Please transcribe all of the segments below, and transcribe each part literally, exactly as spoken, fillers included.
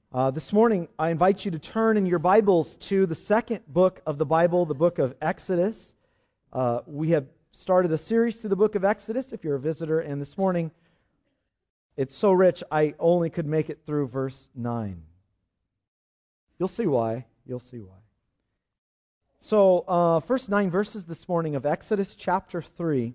Uh, this morning, I invite you to turn in your Bibles to the second book of the Bible, the book of Exodus. Uh, we have started a series through the book of Exodus, if you're a visitor, and this morning, it's so rich, I only could make it through verse nine. You'll see why. You'll see why. So, uh, first nine verses this morning of Exodus chapter three,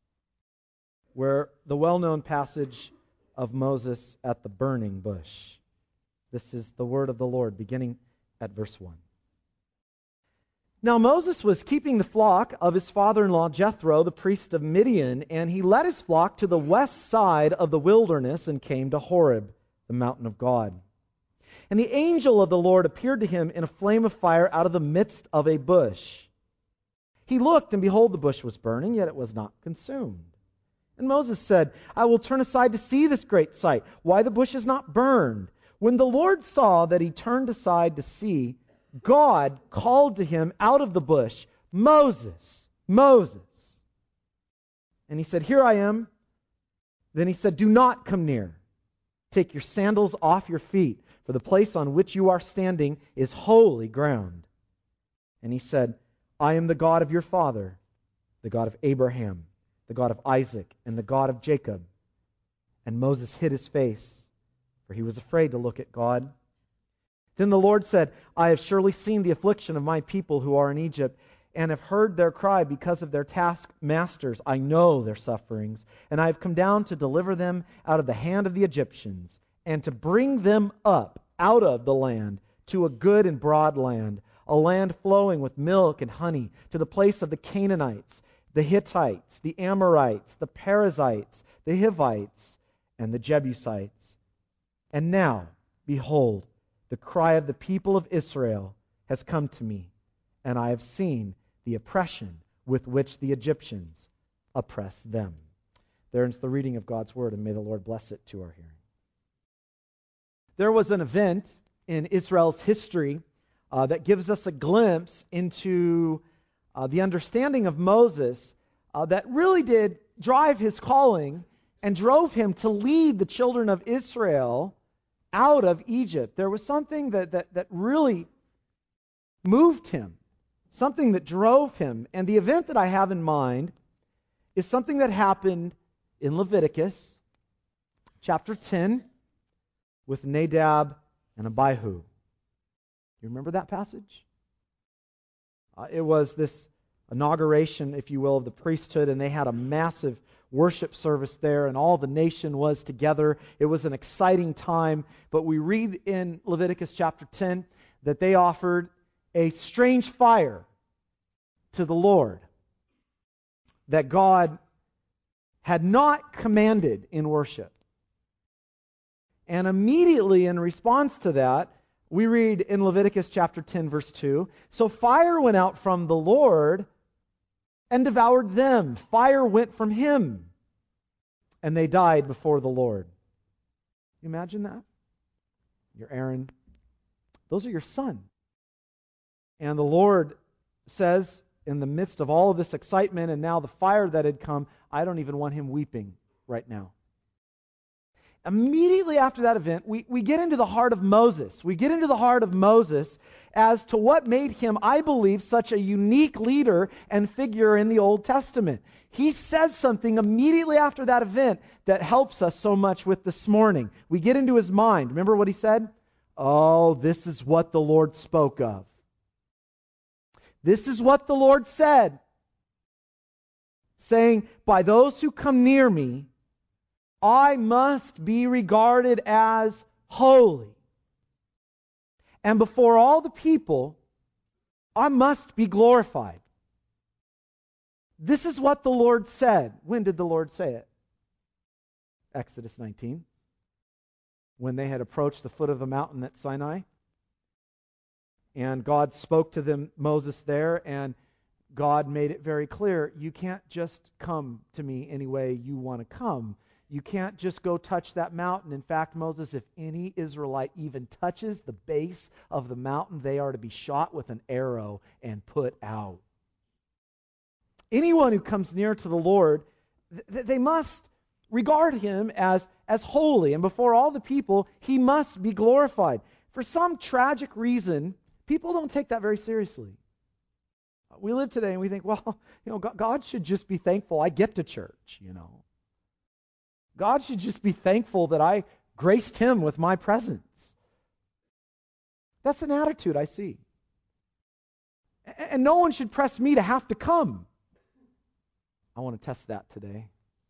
where the well-known passage of Moses at the burning bush. This is the word of the Lord, beginning at verse one. Now Moses was keeping the flock of his father-in-law Jethro, the priest of Midian, and he led his flock to the west side of the wilderness and came to Horeb, the mountain of God. And the angel of the Lord appeared to him in a flame of fire out of the midst of a bush. He looked, and behold, the bush was burning, yet it was not consumed. And Moses said, I will turn aside to see this great sight, why the bush is not burned. When the Lord saw that he turned aside to see, God called to him out of the bush, Moses, Moses. And he said, Here I am. Then he said, Do not come near. Take your sandals off your feet, for the place on which you are standing is holy ground. And he said, I am the God of your father, the God of Abraham, the God of Isaac, and the God of Jacob. And Moses hid his face, for he was afraid to look at God. Then the Lord said, I have surely seen the affliction of my people who are in Egypt, and have heard their cry because of their taskmasters. I know their sufferings, and I have come down to deliver them out of the hand of the Egyptians, and to bring them up out of the land to a good and broad land, a land flowing with milk and honey, to the place of the Canaanites, the Hittites, the Amorites, the Perizzites, the Hivites, and the Jebusites. And now, behold, the cry of the people of Israel has come to me, and I have seen the oppression with which the Egyptians oppress them. There is the reading of God's Word, and may the Lord bless it to our hearing. There was an event in Israel's history uh, that gives us a glimpse into uh, the understanding of Moses uh, that really did drive his calling and drove him to lead the children of Israel out of Egypt. There was something that, that, that really moved him, something that drove him. And the event that I have in mind is something that happened in Leviticus chapter ten with Nadab and Abihu. You remember that passage? Uh, it was this inauguration, if you will, of the priesthood, and they had a massive worship service there, and all the nation was together. It was an exciting time, but we read in Leviticus chapter ten that they offered a strange fire to the Lord that God had not commanded in worship. And immediately in response to that, we read in Leviticus chapter ten, verse two, so fire went out from the Lord and devoured them. Fire went from him, and they died before the Lord. You imagine that? You're Aaron. Those are your sons. And the Lord says, in the midst of all of this excitement and now the fire that had come, I don't even want him weeping right now. Immediately after that event, we, we get into the heart of Moses. We get into the heart of Moses as to what made him, I believe, such a unique leader and figure in the Old Testament. He says something immediately after that event that helps us so much with this morning. We get into his mind. Remember what he said? Oh, this is what the Lord spoke of. This is what the Lord said, saying, by those who come near me, I must be regarded as holy. And before all the people, I must be glorified. This is what the Lord said. When did the Lord say it? Exodus nineteen. When they had approached the foot of the mountain at Sinai. And God spoke to them, Moses there, and God made it very clear, you can't just come to me any way you want to come. You can't just go touch that mountain. In fact, Moses, if any Israelite even touches the base of the mountain, they are to be shot with an arrow and put out. Anyone who comes near to the Lord, th- they must regard him as, as holy. And before all the people, he must be glorified. For some tragic reason, people don't take that very seriously. We live today and we think, well, you know, God should just be thankful I get to church, you know. God should just be thankful that I graced him with my presence. That's an attitude I see. And no one should press me to have to come. I want to test that today.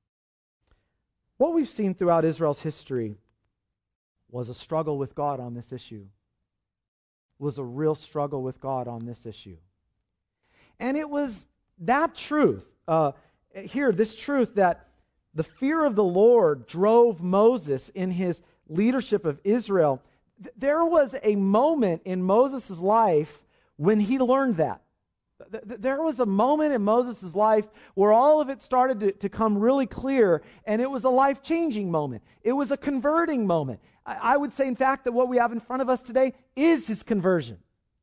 What we've seen throughout Israel's history was a struggle with God on this issue. Was a real struggle with God on this issue. And it was that truth, uh, here, this truth that the fear of the Lord drove Moses in his leadership of Israel. Th- there was a moment in Moses' life when he learned that. Th- th- there was a moment in Moses' life where all of it started to, to come really clear, and it was a life-changing moment. It was a converting moment. I, I would say, in fact, that what we have in front of us today is his conversion.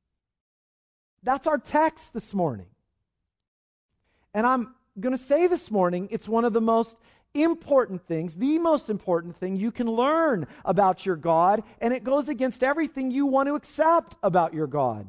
That's our text this morning. And I'm going to say this morning, it's one of the most important things, the most important thing you can learn about your God, and it goes against everything you want to accept about your God.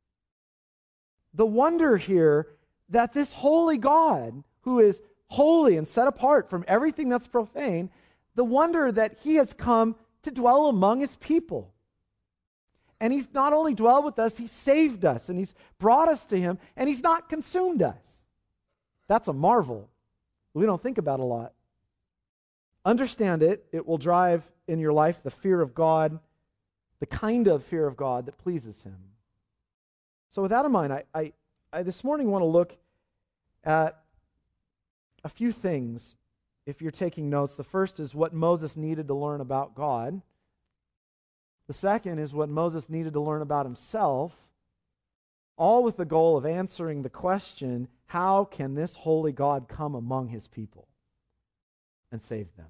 The wonder here that this holy God, who is holy and set apart from everything that's profane, the wonder that he has come to dwell among his people. And he's not only dwelled with us, he's saved us, and he's brought us to him, and he's not consumed us. That's a marvel we don't think about a lot. Understand it. It will drive in your life the fear of God, the kind of fear of God that pleases him. So with that in mind, I, I, I this morning want to look at a few things. If you're taking notes, the first is what Moses needed to learn about God. The second is what Moses needed to learn about himself, all with the goal of answering the question, how can this holy God come among his people and save them?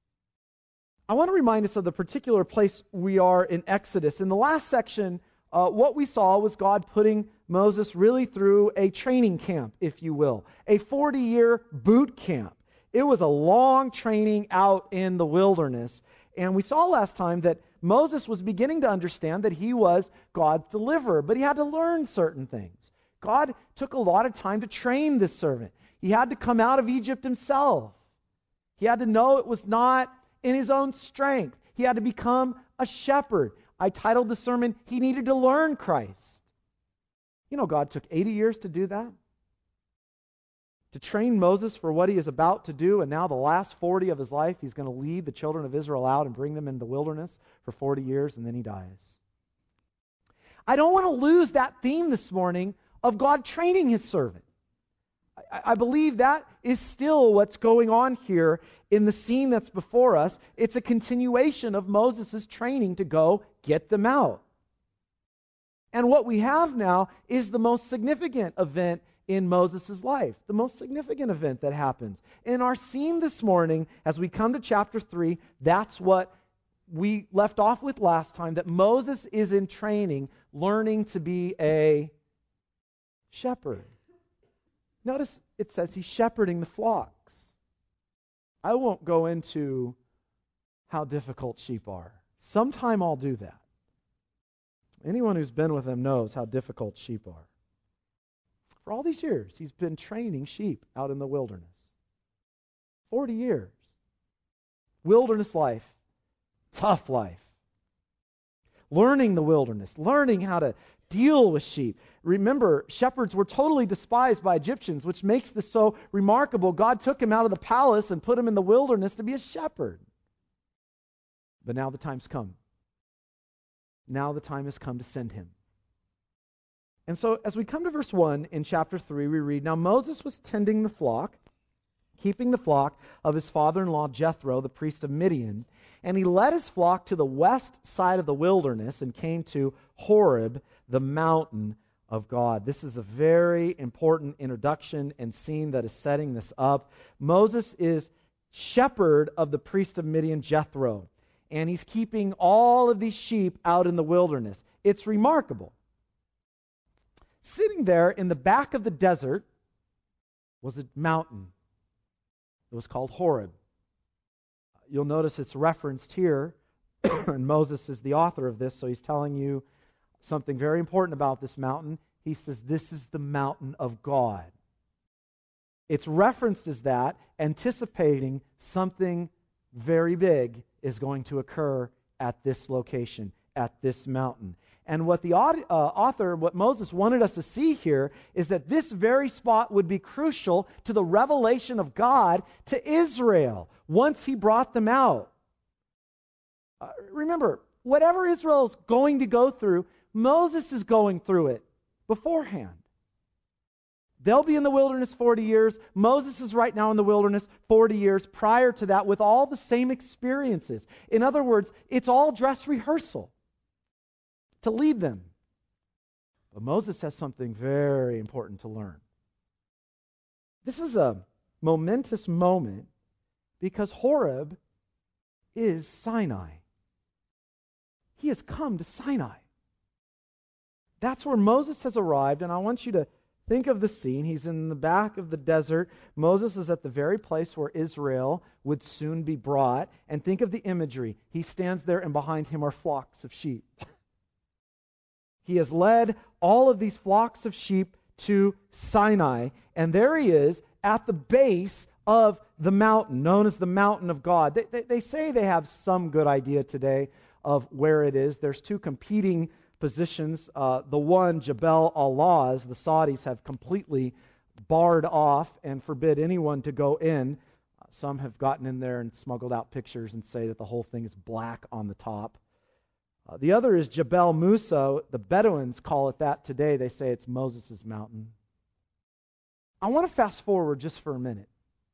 I want to remind us of the particular place we are in Exodus. In the last section, uh, what we saw was God putting Moses really through a training camp, if you will, a forty-year boot camp. It was a long training out in the wilderness. And we saw last time that Moses was beginning to understand that he was God's deliverer, but he had to learn certain things. God took a lot of time to train this servant. He had to come out of Egypt himself. He had to know it was not in his own strength. He had to become a shepherd. I titled the sermon, He Needed to Learn Christ. You know, God took eighty years to do that. To train Moses for what he is about to do, and now the last forty of his life, he's going to lead the children of Israel out and bring them into the wilderness for forty years, and then he dies. I don't want to lose that theme this morning of God training his servant. I, I believe that is still what's going on here in the scene that's before us. It's a continuation of Moses' training to go get them out. And what we have now is the most significant event in Moses' life, the most significant event that happens. In our scene this morning, as we come to chapter three, that's what we left off with last time, that Moses is in training, learning to be a shepherd. Notice it says he's shepherding the flocks. I won't go into how difficult sheep are. Sometime I'll do that. Anyone who's been with them knows how difficult sheep are. For all these years, he's been training sheep out in the wilderness. Forty years. Wilderness life. Tough life. Learning the wilderness. Learning how to deal with sheep. Remember, shepherds were totally despised by Egyptians, which makes this so remarkable. God took him out of the palace and put him in the wilderness to be a shepherd. But now the time's come. Now the time has come to send him. And so as we come to verse one in chapter three, we read, Now Moses was tending the flock, keeping the flock of his father-in-law Jethro, the priest of Midian, and he led his flock to the west side of the wilderness and came to Horeb, the mountain of God. This is a very important introduction and scene that is setting this up. Moses is shepherd of the priest of Midian, Jethro, and he's keeping all of these sheep out in the wilderness. It's remarkable. Sitting there in the back of the desert was a mountain. It was called Horeb. You'll notice it's referenced here And Moses is the author of this, so he's telling you something very important about this mountain. He says, this is the mountain of God. It's referenced as that, anticipating something very big is going to occur at this location, at this mountain. And what the uh, author, what Moses wanted us to see here, is that this very spot would be crucial to the revelation of God to Israel once he brought them out. Uh, remember, whatever Israel's going to go through, Moses is going through it beforehand. They'll be in the wilderness forty years. Moses is right now in the wilderness forty years prior to that with all the same experiences. In other words, it's all dress rehearsal to lead them. But Moses has something very important to learn. This is a momentous moment because Horeb is Sinai. He has come to Sinai. That's where Moses has arrived, and I want you to think of the scene. He's in the back of the desert. Moses is at the very place where Israel would soon be brought. And think of the imagery. He stands there, and behind him are flocks of sheep. He has led all of these flocks of sheep to Sinai, and there he is at the base of the mountain, known as the mountain of God. They, they, they say they have some good idea today of where it is. There's two competing positions. Uh, the one, Jebel al-Lawz, the Saudis have completely barred off and forbid anyone to go in. Uh, some have gotten in there and smuggled out pictures and say that the whole thing is black on the top. Uh, the other is Jebel Musa. The Bedouins call it that today. They say it's Moses' mountain. I want to fast forward just for a minute.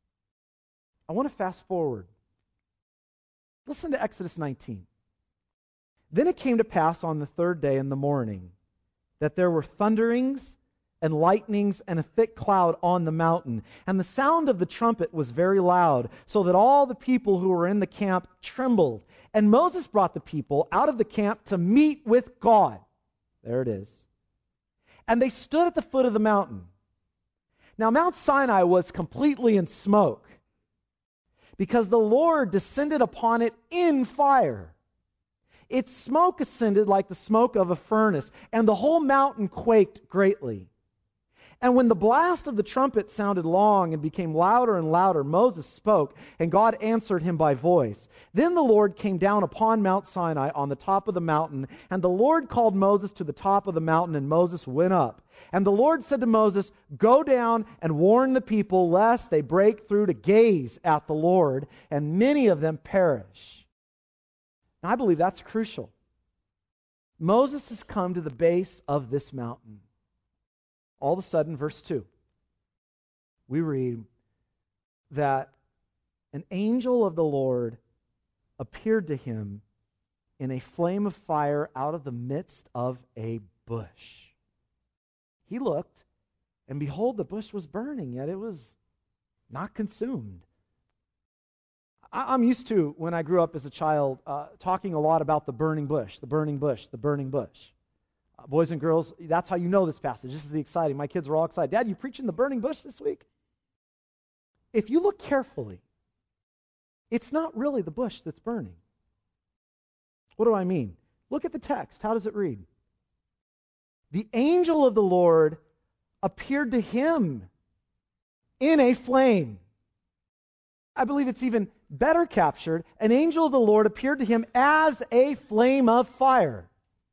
I want to fast forward. Listen to Exodus nineteen. Then it came to pass on the third day in the morning that there were thunderings and lightnings and a thick cloud on the mountain. And the sound of the trumpet was very loud, so that all the people who were in the camp trembled. And Moses brought the people out of the camp to meet with God. There it is. And they stood at the foot of the mountain. Now Mount Sinai was completely in smoke, because the Lord descended upon it in fire. Its smoke ascended like the smoke of a furnace, and the whole mountain quaked greatly. And when the blast of the trumpet sounded long and became louder and louder, Moses spoke, and God answered him by voice. Then the Lord came down upon Mount Sinai on the top of the mountain, and the Lord called Moses to the top of the mountain, and Moses went up. And the Lord said to Moses, "Go down and warn the people, lest they break through to gaze at the Lord, and many of them perish." Now, I believe that's crucial. Moses has come to the base of this mountain. All of a sudden, verse two, we read that an angel of the Lord appeared to him in a flame of fire out of the midst of a bush. He looked, and behold, the bush was burning, yet it was not consumed. I'm used to, when I grew up as a child, uh, talking a lot about the burning bush, the burning bush, the burning bush. Uh, boys and girls, that's how you know this passage. This is the exciting. My kids were all excited. Dad, you preaching the burning bush this week? If you look carefully, it's not really the bush that's burning. What do I mean? Look at the text. How does it read? The angel of the Lord appeared to him in a flame. I believe it's even better captured. An angel of the Lord appeared to him as a flame of fire.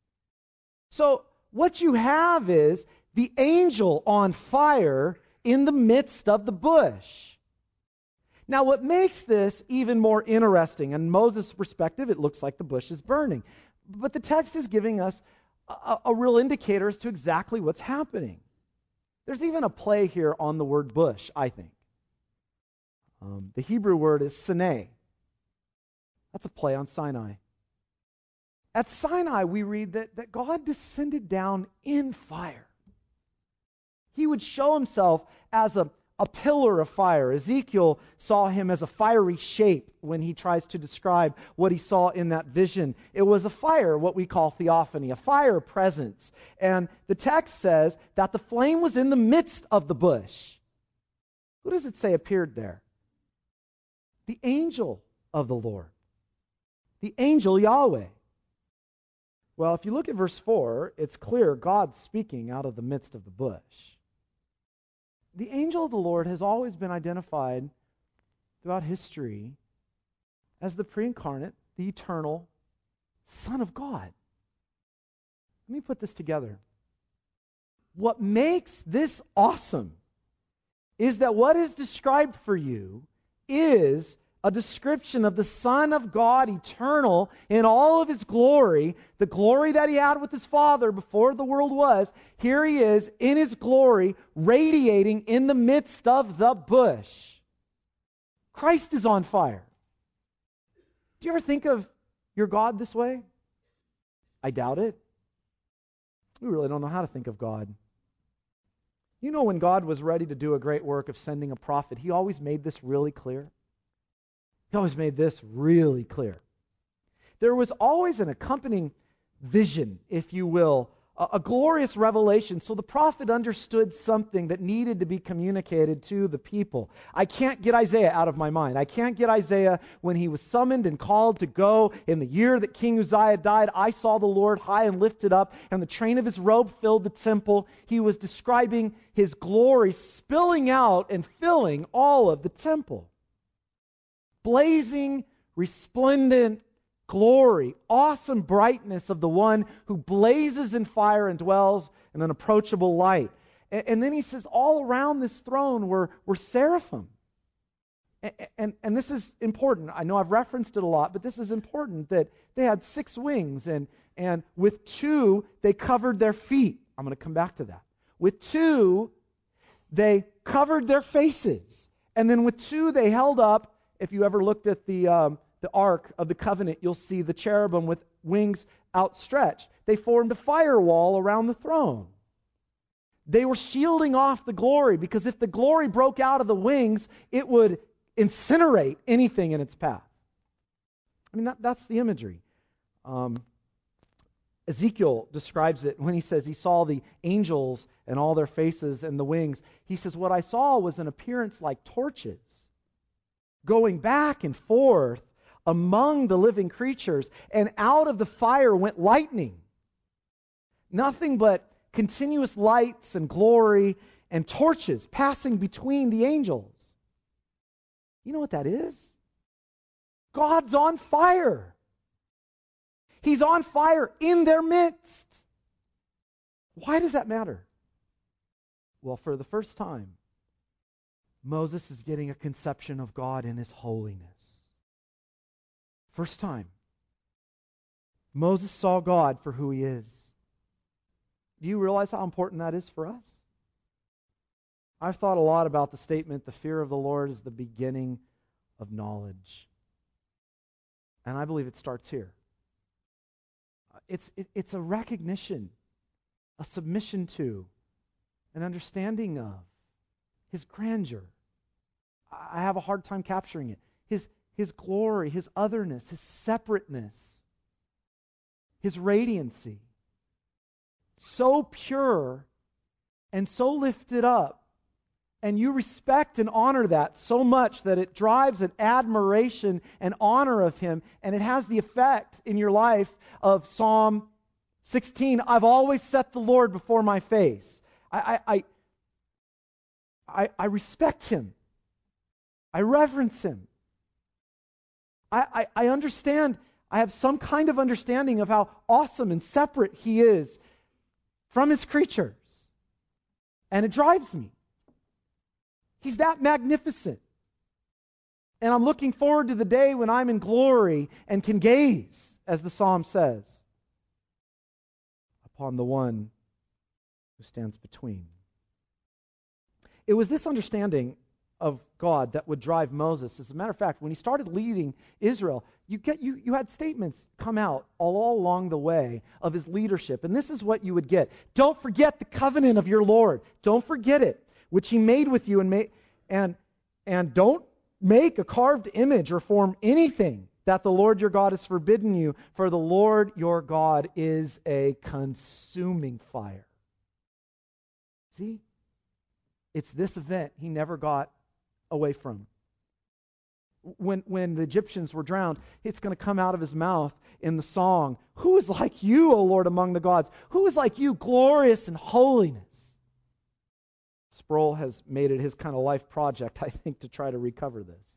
So what you have is the angel on fire in the midst of the bush. Now what makes this even more interesting, in Moses' perspective, it looks like the bush is burning. But the text is giving us a, a real indicator as to exactly what's happening. There's even a play here on the word bush, I think. Um, the Hebrew word is Sinai. That's a play on Sinai. At Sinai, we read that, that God descended down in fire. He would show himself as a, a pillar of fire. Ezekiel saw him as a fiery shape when he tries to describe what he saw in that vision. It was a fire, what we call theophany, a fire presence. And the text says that the flame was in the midst of the bush. Who does it say appeared there? The angel of the Lord. the angel Yahweh. Well, if you look at verse four, it's clear God's speaking out of the midst of the bush. The angel of the Lord has always been identified throughout history as the pre-incarnate, the eternal Son of God. Let me put this together. What makes this awesome is that what is described for you is a description of the Son of God, eternal in all of His glory, the glory that He had with His Father before the world was. Here He is in His glory, radiating in the midst of the bush. Christ is on fire. Do you ever think of your God this way? I doubt it. We really don't know how to think of God. You know, when God was ready to do a great work of sending a prophet, He always made this really clear. He always made this really clear. There was always an accompanying vision, if you will, a, a glorious revelation. So the prophet understood something that needed to be communicated to the people. I can't get Isaiah out of my mind. I can't get Isaiah when he was summoned and called to go in the year that King Uzziah died. I saw the Lord high and lifted up, and the train of His robe filled the temple. He was describing His glory spilling out and filling all of the temple. Blazing, resplendent glory, awesome brightness of the one who blazes in fire and dwells in an approachable light. And, and then he says all around this throne were, were seraphim. And, and, and this is important. I know I've referenced it a lot, but this is important that they had six wings, and, and with two, they covered their feet. I'm going to come back to that. With two, they covered their faces. And then with two, they held up. If you ever looked at the um, the Ark of the Covenant, you'll see the cherubim with wings outstretched. They formed a firewall around the throne. They were shielding off the glory, because if the glory broke out of the wings, it would incinerate anything in its path. I mean, that, that's the imagery. Um, Ezekiel describes it when he says he saw the angels and all their faces and the wings. He says, what I saw was an appearance like torches, going back and forth among the living creatures, and out of the fire went lightning. Nothing but continuous lights and glory and torches passing between the angels. You know what that is? God's on fire. He's on fire in their midst. Why does that matter? Well, for the first time, Moses is getting a conception of God in His holiness. First time. Moses saw God for who He is. Do you realize how important that is for us? I've thought a lot about the statement, the fear of the Lord is the beginning of knowledge. And I believe it starts here. It's, it, it's a recognition, a submission to, an understanding of His grandeur. I have a hard time capturing it. His, his glory, His otherness, His separateness, His radiancy. So pure and so lifted up. And you respect and honor that so much that it drives an admiration and honor of Him. And it has the effect in your life of Psalm sixteen. I've always set the Lord before my face. I, I, I, I, I respect Him. I reverence Him. I, I, I understand. I have some kind of understanding of how awesome and separate He is from His creatures. And it drives me. He's that magnificent. And I'm looking forward to the day when I'm in glory and can gaze, as the psalm says, upon the one who stands between. It was this understanding of God that would drive Moses. As a matter of fact, when he started leading Israel, you get you, you had statements come out all along the way of his leadership. And this is what you would get. Don't forget the covenant of your Lord. Don't forget it, which He made with you, and made, and and don't make a carved image or form anything that the Lord your God has forbidden you, for the Lord your God is a consuming fire. See? It's this event He never got away from. When, when the Egyptians were drowned, it's going to come out of his mouth in the song, "Who is like you, O Lord, among the gods? Who is like you, glorious in holiness?" Sproul has made it his kind of life project, I think, to try to recover this.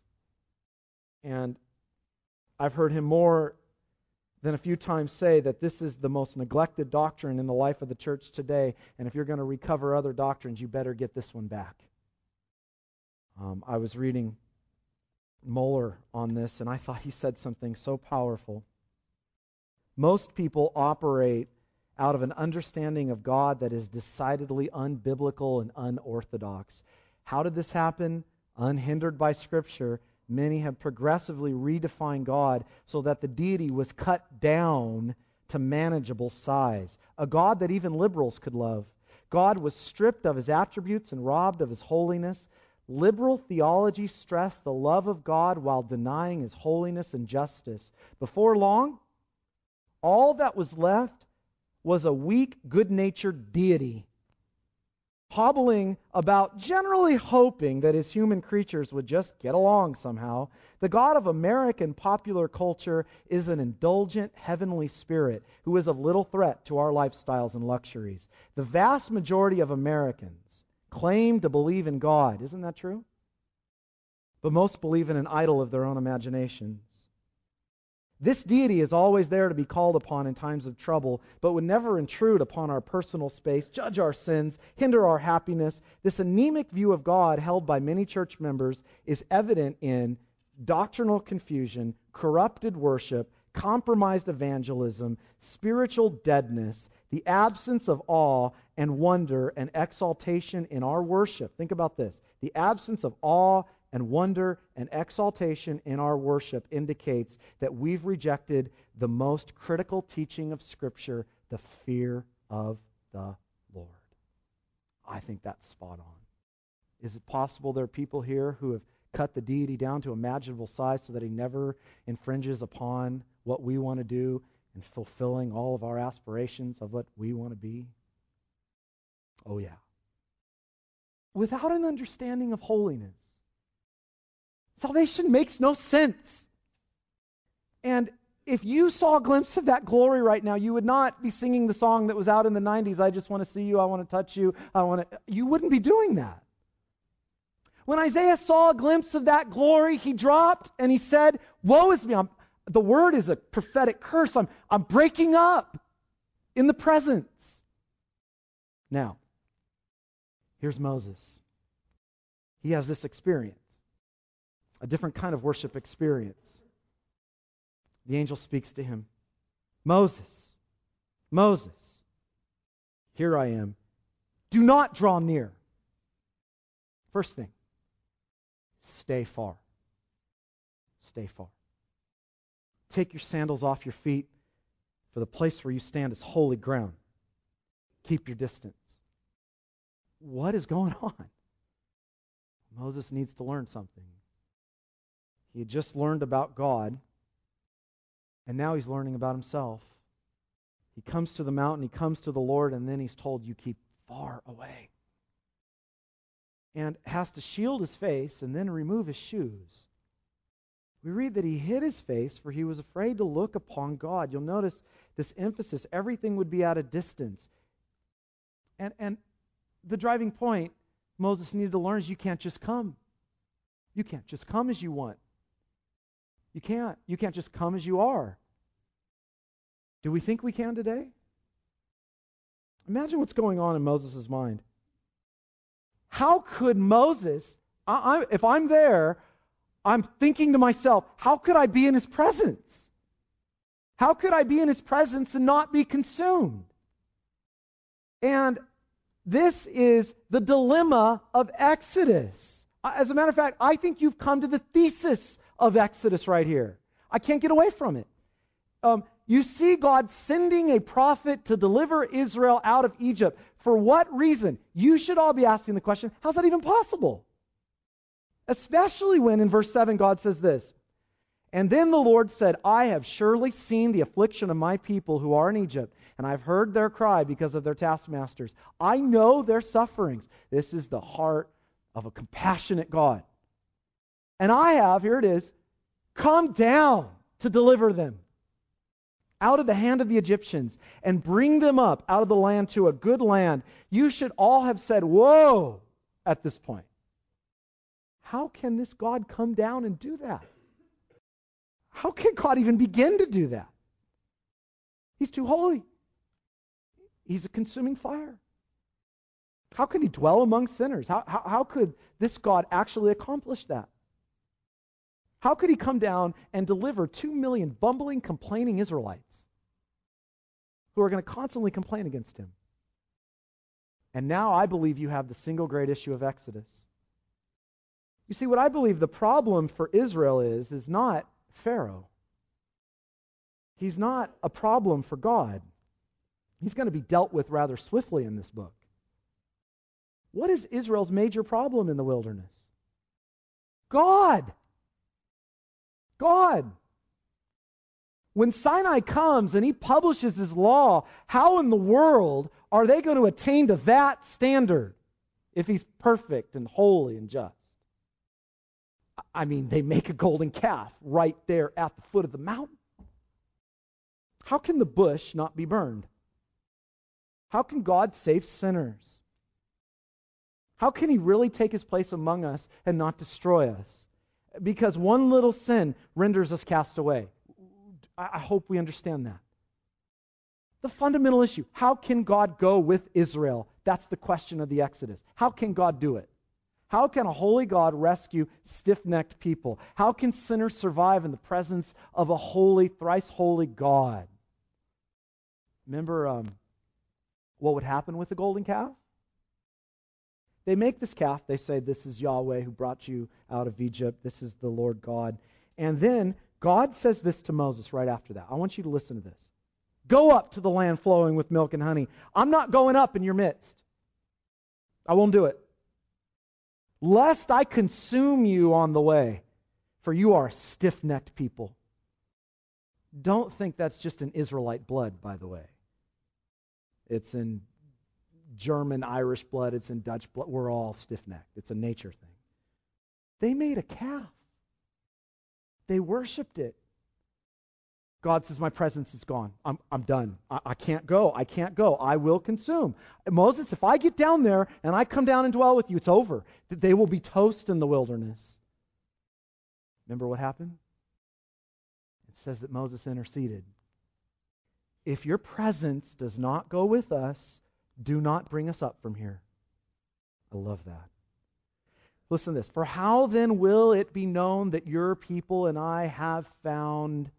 And I've heard him more than a few times say that this is the most neglected doctrine in the life of the church today, and if you're going to recover other doctrines, you better get this one back. Um, I was reading Moeller on this, and I thought he said something so powerful. Most people operate out of an understanding of God that is decidedly unbiblical and unorthodox. How did this happen? Unhindered by Scripture, many have progressively redefined God so that the deity was cut down to manageable size. A God that even liberals could love. God was stripped of his attributes and robbed of his holiness. Liberal theology stressed the love of God while denying his holiness and justice. Before long, all that was left was a weak, good-natured deity, hobbling about, generally hoping that his human creatures would just get along somehow. The God of American popular culture is an indulgent heavenly spirit who is of little threat to our lifestyles and luxuries. The vast majority of Americans claim to believe in God. Isn't that true? But most believe in an idol of their own imaginations. This deity is always there to be called upon in times of trouble, but would never intrude upon our personal space, judge our sins, hinder our happiness. This anemic view of God held by many church members is evident in doctrinal confusion, corrupted worship, compromised evangelism, spiritual deadness, the absence of awe and wonder and exaltation in our worship. Think about this. The absence of awe and wonder and exaltation in our worship indicates that we've rejected the most critical teaching of Scripture, the fear of the Lord. I think that's spot on. Is it possible there are people here who have cut the deity down to imaginable size so that he never infringes upon what we want to do and fulfilling all of our aspirations of what we want to be? Oh yeah. Without an understanding of holiness, salvation makes no sense. And if you saw a glimpse of that glory right now, you would not be singing the song that was out in the nineties, "I just want to see you, I want to touch you, I want to..." You wouldn't be doing that. When Isaiah saw a glimpse of that glory, he dropped and he said, "Woe is me." I'm, the word is a prophetic curse. I'm, I'm breaking up in the presence. Now, here's Moses. He has this experience. A different kind of worship experience. The angel speaks to him. "Moses, Moses, here I am. Do not draw near." First thing, stay far. Stay far. Take your sandals off your feet, for the place where you stand is holy ground. Keep your distance. What is going on? Moses needs to learn something. He had just learned about God, and now he's learning about himself. He comes to the mountain, he comes to the Lord, and then he's told, "You keep far away." And has to shield his face and then remove his shoes. We read that he hid his face, for he was afraid to look upon God. You'll notice this emphasis, everything would be at a distance. And, and the driving point Moses needed to learn is you can't just come. You can't just come as you want. You can't. You can't just come as you are. Do we think we can today? Imagine what's going on in Moses' mind. How could Moses, I, I, if I'm there, I'm thinking to myself, how could I be in his presence? How could I be in his presence and not be consumed? And this is the dilemma of Exodus. As a matter of fact, I think you've come to the thesis of Exodus right here. I can't get away from it. Um, you see God sending a prophet to deliver Israel out of Egypt. For what reason? You should all be asking the question, how's that even possible? Especially when in verse seven God says this, "And then the Lord said, I have surely seen the affliction of my people who are in Egypt, and I've heard their cry because of their taskmasters. I know their sufferings." This is the heart of a compassionate God. "And I have," here it is, come down to deliver them out of the hand of the Egyptians and bring them up out of the land to a good land, you should all have said, whoa, at this point. How can this God come down and do that? How can God even begin to do that? He's too holy. He's a consuming fire. How can he dwell among sinners? How, how, how could this God actually accomplish that? How could he come down and deliver two million bumbling, complaining Israelites who are going to constantly complain against him? And now I believe you have the single great issue of Exodus. You see, what I believe the problem for Israel is, is not Pharaoh. He's not a problem for God. He's going to be dealt with rather swiftly in this book. What is Israel's major problem in the wilderness? God. God. When Sinai comes and he publishes his law, how in the world are they going to attain to that standard if he's perfect and holy and just? I mean, they make a golden calf right there at the foot of the mountain. How can the bush not be burned? How can God save sinners? How can he really take his place among us and not destroy us? Because one little sin renders us cast away. I hope we understand that. The fundamental issue, how can God go with Israel? That's the question of the Exodus. How can God do it? How can a holy God rescue stiff-necked people? How can sinners survive in the presence of a holy, thrice holy God? Remember um, what would happen with the golden calf? They make this calf. They say, this is Yahweh who brought you out of Egypt. This is the Lord God. And then God says this to Moses right after that. I want you to listen to this. Go up to the land flowing with milk and honey. I'm not going up in your midst. I won't do it. Lest I consume you on the way, for you are a stiff-necked people. Don't think that's just in Israelite blood, by the way. It's in German, Irish blood. It's in Dutch blood. We're all stiff-necked. It's a nature thing. They made a calf. They worshipped it. God says, my presence is gone. I'm, I'm done. I, I can't go. I can't go. I will consume. Moses, if I get down there and I come down and dwell with you, it's over. They will be toast in the wilderness. Remember what happened? It says that Moses interceded. If your presence does not go with us, do not bring us up from here. I love that. Listen to this. For how then will it be known that your people and I have found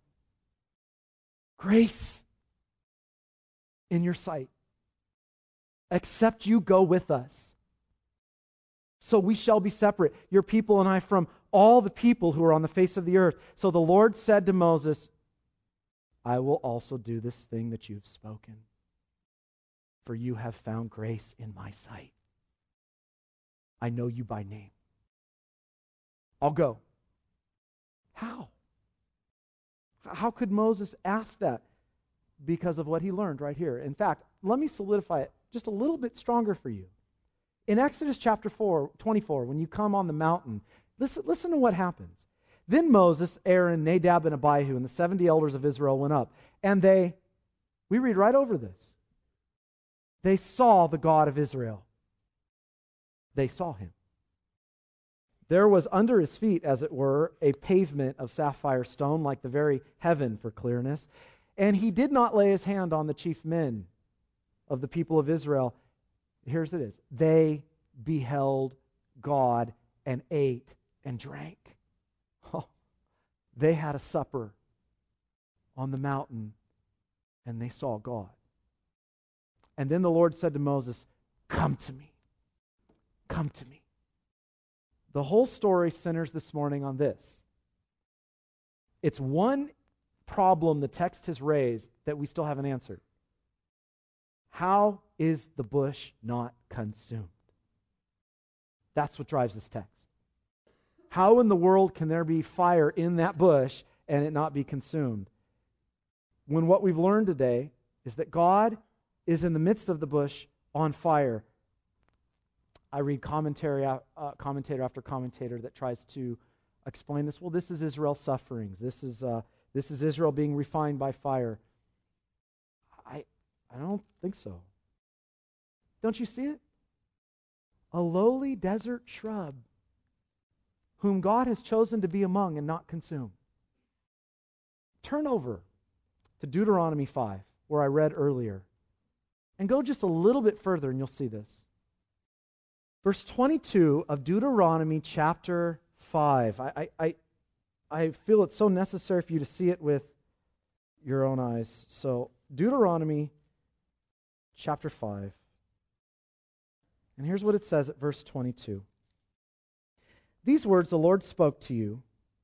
grace in your sight, except you go with us? So we shall be separate, your people and I, from all the people who are on the face of the earth. So the Lord said to Moses, I will also do this thing that you've spoken, for you have found grace in my sight. I know you by name. I'll go. How? How could Moses ask that? Because of what he learned right here. In fact, let me solidify it just a little bit stronger for you. In Exodus chapter four, twenty-four, when you come on the mountain, listen, listen to what happens. Then Moses, Aaron, Nadab, and Abihu, and the seventy elders of Israel went up. And they, we read right over this, they saw the God of Israel. They saw him. There was under his feet, as it were, a pavement of sapphire stone, like the very heaven for clearness. And he did not lay his hand on the chief men of the people of Israel. Here's it is. They beheld God and ate and drank. Oh, they had a supper on the mountain and they saw God. And then the Lord said to Moses, come to me. Come to me. The whole story centers this morning on this. It's one problem the text has raised that we still haven't answered. How is the bush not consumed? That's what drives this text. How in the world can there be fire in that bush and it not be consumed? When what we've learned today is that God is in the midst of the bush on fire. I read commentary, uh, commentator after commentator that tries to explain this. Well, this is Israel's sufferings. This is uh, this is Israel being refined by fire. I I don't think so. Don't you see it? A lowly desert shrub whom God has chosen to be among and not consume. Turn over to Deuteronomy five, where I read earlier, and go just a little bit further and you'll see this. Verse twenty-two of Deuteronomy chapter five. I, I, I, I feel it's so necessary for you to see it with your own eyes. So, Deuteronomy chapter five. And here's what it says at verse twenty-two. These words the Lord spoke to you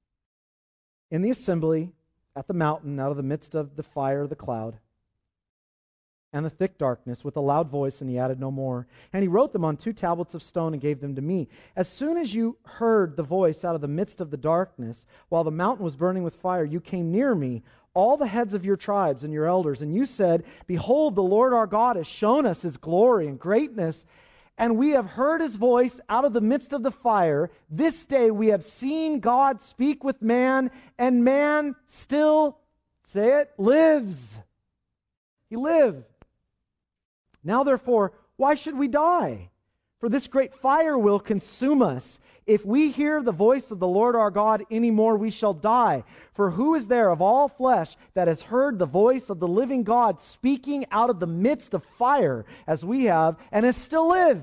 in the assembly at the mountain out of the midst of the fire of the cloud and the thick darkness with a loud voice, and he added no more. And he wrote them on two tablets of stone and gave them to me. As soon as you heard the voice out of the midst of the darkness, while the mountain was burning with fire, you came near me, all the heads of your tribes and your elders, and you said, Behold, the Lord our God has shown us his glory and greatness, and we have heard his voice out of the midst of the fire. This day we have seen God speak with man, and man still, say it, lives. He lived. Now therefore, why should we die? For this great fire will consume us. If we hear the voice of the Lord our God any more, we shall die. For who is there of all flesh that has heard the voice of the living God speaking out of the midst of fire, as we have, and has still lived?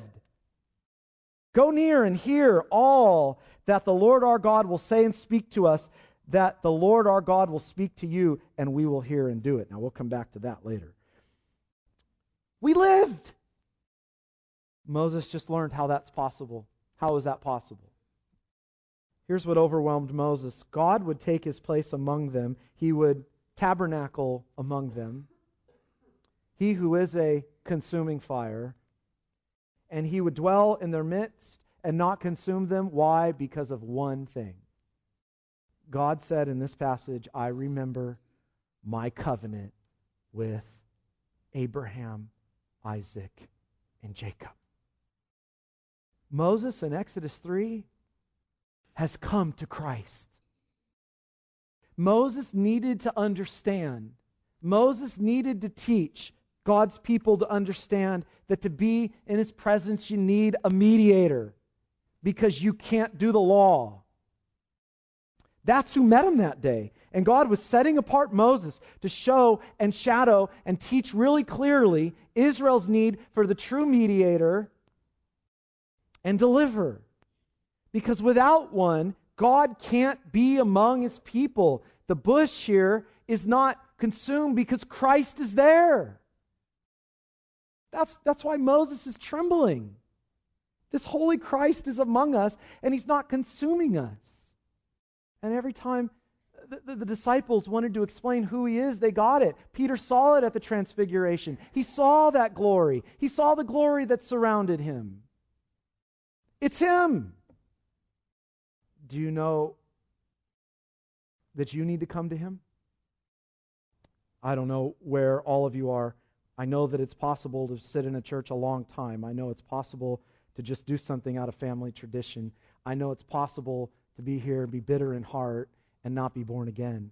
Go near and hear all that the Lord our God will say and speak to us, that the Lord our God will speak to you, and we will hear and do it. Now we'll come back to that later. We lived. Moses just learned how that's possible. How is that possible? Here's what overwhelmed Moses. God would take his place among them. He would tabernacle among them. He who is a consuming fire. And he would dwell in their midst and not consume them. Why? Because of one thing. God said in this passage, I remember my covenant with Abraham, Isaac, and Jacob. Moses in Exodus three has come to Christ. Moses needed to understand. Moses needed to teach God's people to understand that to be in his presence you need a mediator, because you can't do the law. That's who met him that day. And God was setting apart Moses to show and shadow and teach really clearly Israel's need for the true mediator and deliver. Because without one, God can't be among his people. The bush here is not consumed because Christ is there. That's, that's why Moses is trembling. This holy Christ is among us, and he's not consuming us. And every time the, the, the disciples wanted to explain who he is, they got it. Peter saw it at the Transfiguration. He saw that glory. He saw the glory that surrounded him. It's him. Do you know that you need to come to him? I don't know where all of you are. I know that it's possible to sit in a church a long time. I know it's possible to just do something out of family tradition. I know it's possible to be here and be bitter in heart and not be born again.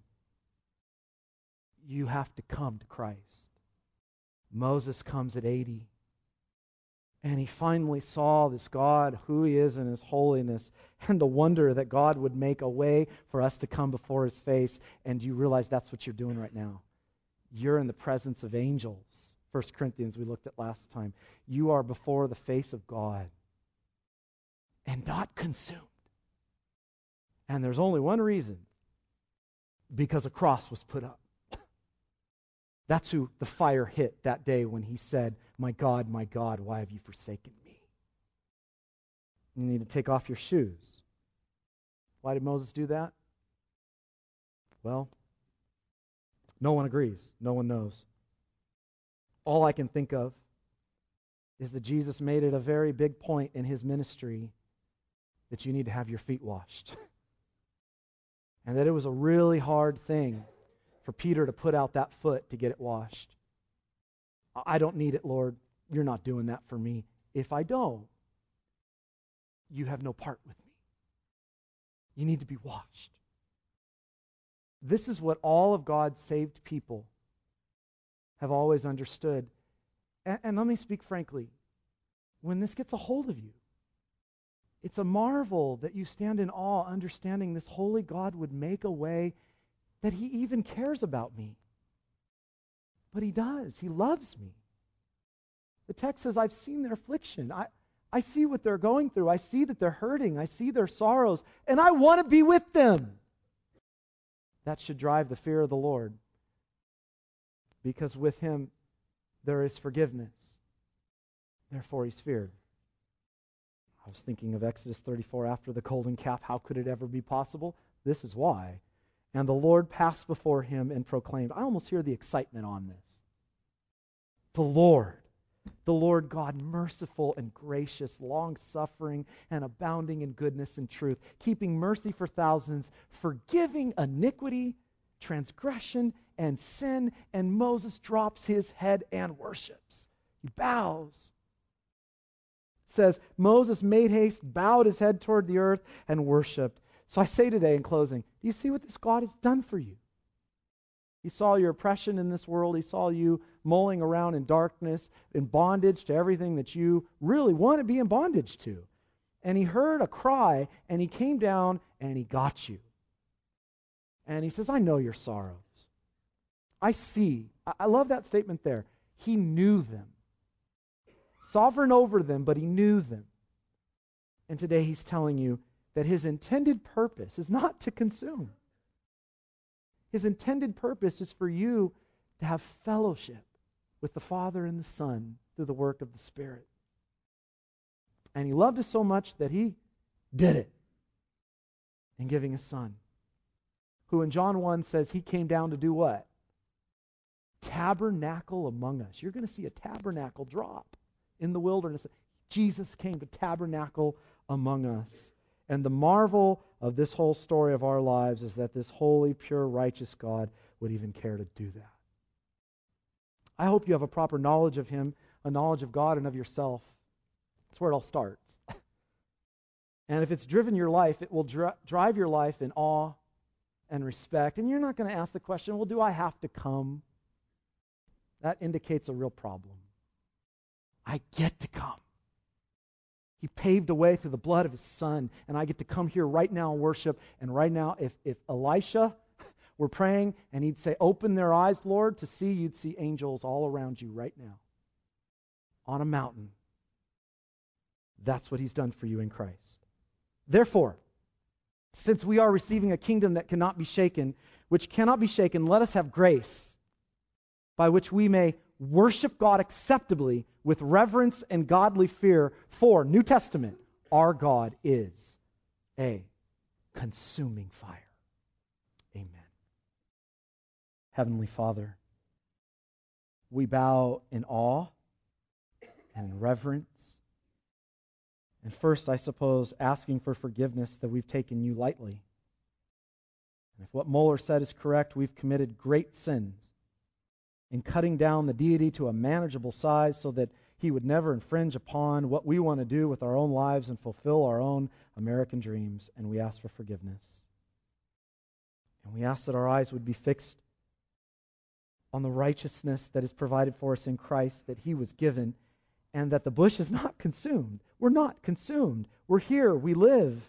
You have to come to Christ. Moses comes at eighty. And he finally saw this God, who he is in his holiness, and the wonder that God would make a way for us to come before his face. And you realize that's what you're doing right now. You're in the presence of angels. First Corinthians we looked at last time. You are before the face of God and not consumed. And there's only one reason. Because a cross was put up. That's who the fire hit that day when he said, My God, my God, why have you forsaken me? You need to take off your shoes. Why did Moses do that? Well, no one agrees. No one knows. All I can think of is that Jesus made it a very big point in his ministry that you need to have your feet washed. And that it was a really hard thing for Peter to put out that foot to get it washed. I don't need it, Lord. You're not doing that for me. If I don't, you have no part with me. You need to be washed. This is what all of God's saved people have always understood. And, and let me speak frankly. When this gets a hold of you, it's a marvel that you stand in awe, understanding this holy God would make a way, that He even cares about me. But He does. He loves me. The text says, I've seen their affliction. I, I see what they're going through. I see that they're hurting. I see their sorrows. And I want to be with them. That should drive the fear of the Lord. Because with Him there is forgiveness. Therefore He's feared. I was thinking of Exodus thirty-four after the golden calf. How could it ever be possible? This is why. And the Lord passed before him and proclaimed. I almost hear the excitement on this. The Lord, the Lord God, merciful and gracious, long-suffering and abounding in goodness and truth, keeping mercy for thousands, forgiving iniquity, transgression, and sin. And Moses drops his head and worships. He bows. It says, Moses made haste, bowed his head toward the earth, and worshipped. So I say today in closing, do you see what this God has done for you? He saw your oppression in this world. He saw you mulling around in darkness, in bondage to everything that you really want to be in bondage to. And He heard a cry, and He came down, and He got you. And He says, I know your sorrows. I see. I love that statement there. He knew them. Sovereign over them, but He knew them. And today He's telling you that His intended purpose is not to consume. His intended purpose is for you to have fellowship with the Father and the Son through the work of the Spirit. And He loved us so much that He did it in giving His Son, who in John one says He came down to do what? Tabernacle among us. You're going to see a tabernacle drop in the wilderness. Jesus came to tabernacle among us. And the marvel of this whole story of our lives is that this holy, pure, righteous God would even care to do that. I hope you have a proper knowledge of Him, a knowledge of God and of yourself. That's where it all starts. And if it's driven your life, it will dri- drive your life in awe and respect. And you're not going to ask the question, well, do I have to come? That indicates a real problem. I get to come. He paved a way through the blood of His Son, and I get to come here right now and worship. And right now, if, if Elisha were praying and he'd say, open their eyes, Lord, to see, you'd see angels all around you right now on a mountain. That's what He's done for you in Christ. Therefore, since we are receiving a kingdom that cannot be shaken, which cannot be shaken, let us have grace by which we may worship God acceptably with reverence and godly fear, for, New Testament, our God is a consuming fire. Amen. Heavenly Father, we bow in awe and in reverence. And first, I suppose, asking for forgiveness that we've taken You lightly. And if what Moeller said is correct, we've committed great sins in cutting down the deity to a manageable size so that He would never infringe upon what we want to do with our own lives and fulfill our own American dreams. And we ask for forgiveness. And we ask that our eyes would be fixed on the righteousness that is provided for us in Christ, that He was given, and that the bush is not consumed. We're not consumed. We're here. We live.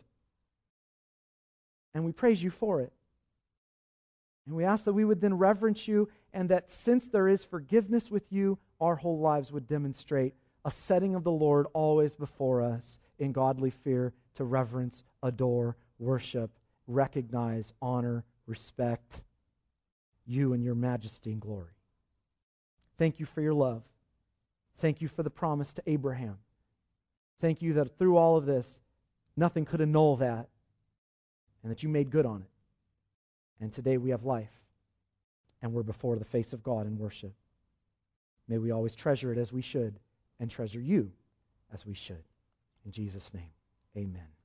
And we praise You for it. And we ask that we would then reverence You, and that since there is forgiveness with You, our whole lives would demonstrate a setting of the Lord always before us in godly fear to reverence, adore, worship, recognize, honor, respect You and Your majesty and glory. Thank You for Your love. Thank You for the promise to Abraham. Thank You that through all of this, nothing could annul that, and that You made good on it. And today we have life, and we're before the face of God in worship. May we always treasure it as we should, and treasure You as we should. In Jesus' name, amen.